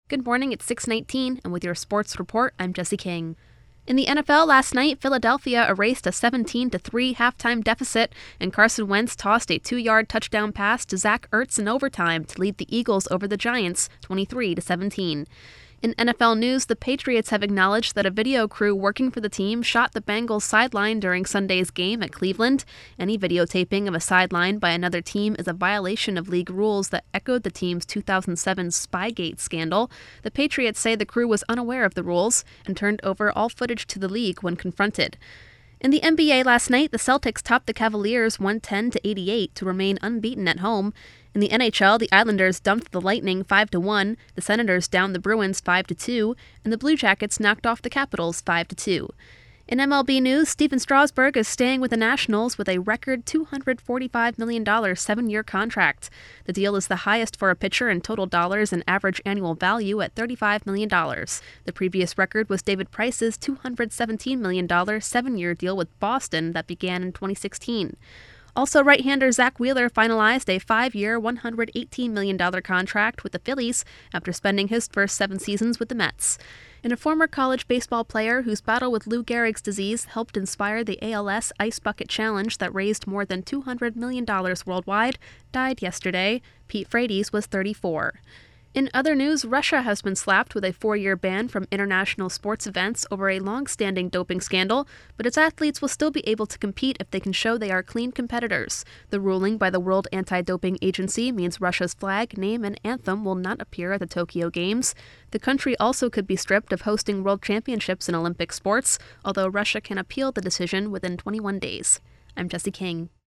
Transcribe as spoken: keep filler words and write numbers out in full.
Good morning, it's six nineteen, and with your sports report, I'm Jesse King. In the N F L last night, Philadelphia erased a seventeen to three halftime deficit, and Carson Wentz tossed a two-yard touchdown pass to Zach Ertz in overtime to lead the Eagles over the Giants twenty-three to seventeen. In N F L news, the Patriots have acknowledged that a video crew working for the team shot the Bengals sideline during Sunday's game at Cleveland. Any videotaping of a sideline by another team is a violation of league rules that echoed the team's two thousand seven Spygate scandal. The Patriots say the crew was unaware of the rules and turned over all footage to the league when confronted. In the N B A last night, the Celtics topped the Cavaliers one ten to eighty-eight to remain unbeaten at home. In the N H L, the Islanders dumped the Lightning five to one, the Senators downed the Bruins five to two, and the Blue Jackets knocked off the Capitals five to two. In M L B news, Stephen Strasburg is staying with the Nationals with a record two hundred forty-five million dollars seven-year contract. The deal is the highest for a pitcher in total dollars and average annual value at thirty-five million dollars. The previous record was David Price's two hundred seventeen million dollars seven-year deal with Boston that began in twenty sixteen. Also, right-hander Zach Wheeler finalized a five-year, one hundred eighteen million dollars contract with the Phillies after spending his first seven seasons with the Mets. And a former college baseball player whose battle with Lou Gehrig's disease helped inspire the A L S Ice Bucket Challenge that raised more than two hundred million dollars worldwide died yesterday. Pete Frates was thirty-four. In other news, Russia has been slapped with a four-year ban from international sports events over a long-standing doping scandal, but its athletes will still be able to compete if they can show they are clean competitors. The ruling by the World Anti-Doping Agency means Russia's flag, name, and anthem will not appear at the Tokyo Games. The country also could be stripped of hosting world championships in Olympic sports, although Russia can appeal the decision within twenty-one days. I'm Jesse King.